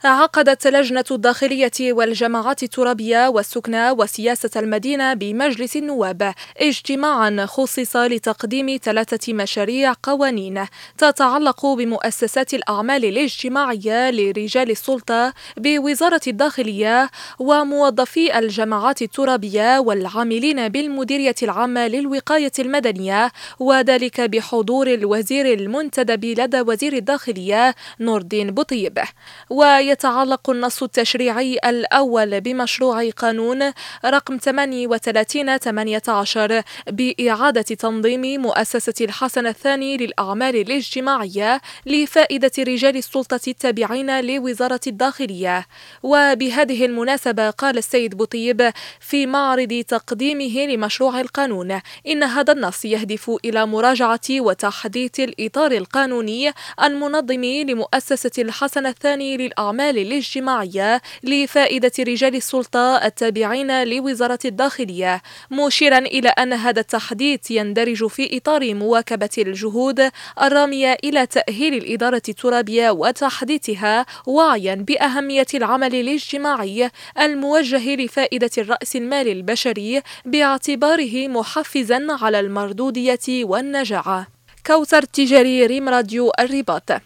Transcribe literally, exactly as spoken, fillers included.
عقدت لجنة الداخلية والجماعات الترابية والسكنى وسياسة المدينة بمجلس النواب اجتماعا خصص لتقديم ثلاثة مشاريع قوانين تتعلق بمؤسسات الأعمال الاجتماعية لرجال السلطة بوزارة الداخلية وموظفي الجماعات الترابية والعاملين بالمديرية العامة للوقاية المدنية، وذلك بحضور الوزير المنتدب لدى وزير الداخلية نور الدين بوطيب. ويتعلق النص التشريعي الأول بمشروع قانون رقم ثمانية وثلاثين ثمانية عشر بإعادة تنظيم مؤسسة الحسن الثاني للأعمال الاجتماعية لفائدة رجال السلطة التابعين لوزارة الداخلية. وبهذه المناسبة قال السيد بوطيب في معرض تقديمه لمشروع القانون إن هذا النص يهدف إلى مراجعة وتحديث الإطار القانوني المنظم لمؤسسة الحسن الثاني للأعمال الاجتماعية لفائدة رجال السلطة التابعين لوزارة الداخلية، مشيرا إلى أن هذا التحديث يندرج في إطار مواكبة الجهود الرامية إلى تأهيل الإدارة الترابية وتحديثها وعيا بأهمية العمل الاجتماعي الموجه لفائدة الرأس المال البشري باعتباره محفزا على المردودية والنجاعة. كوثر تجاري، ريم راديو الرباط.